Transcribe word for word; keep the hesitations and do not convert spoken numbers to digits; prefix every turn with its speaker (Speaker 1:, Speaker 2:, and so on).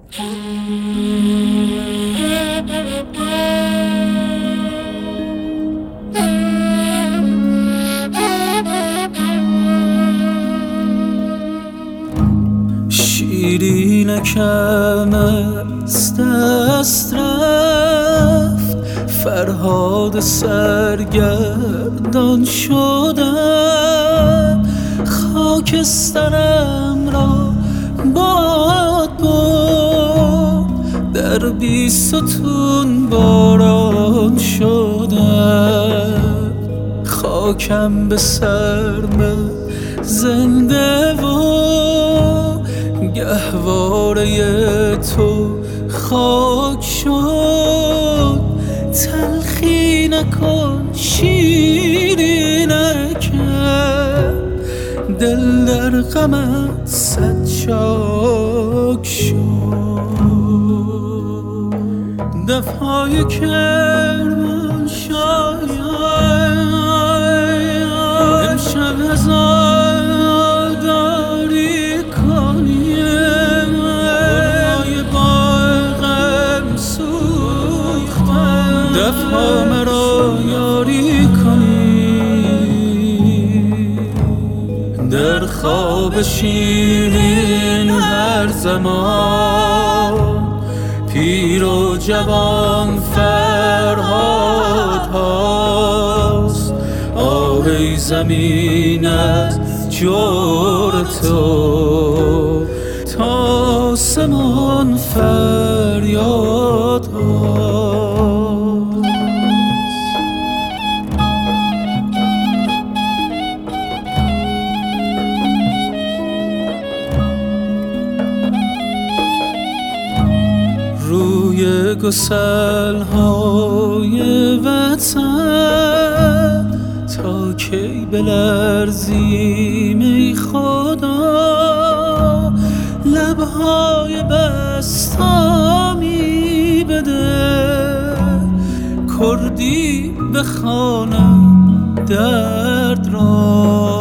Speaker 1: شیرینکم از دست رفت، فرهاد سرگردان شدم. خاکسترم را باد برد، در بیستون باران شدم. خاکم به سرم زنده و گهواره تو خاک شد. تلخی نکن شیرینکم، دل در غمت صد چاک شد. دفعای کرمان شاید امشب هزار داری کنی، گلهای باغم سوختن. دفعا مرا یاری کنی، در خواب شیرین هر زمان. پیر و جوان فرهاد هاست، آه ای زمین از جور تو تا آسمان فریاد هاست. روی گسل‌های وطن تا کی بلرزیم ای خدا؟ لب‌های بستمی بده، کردی بخوانم درد را.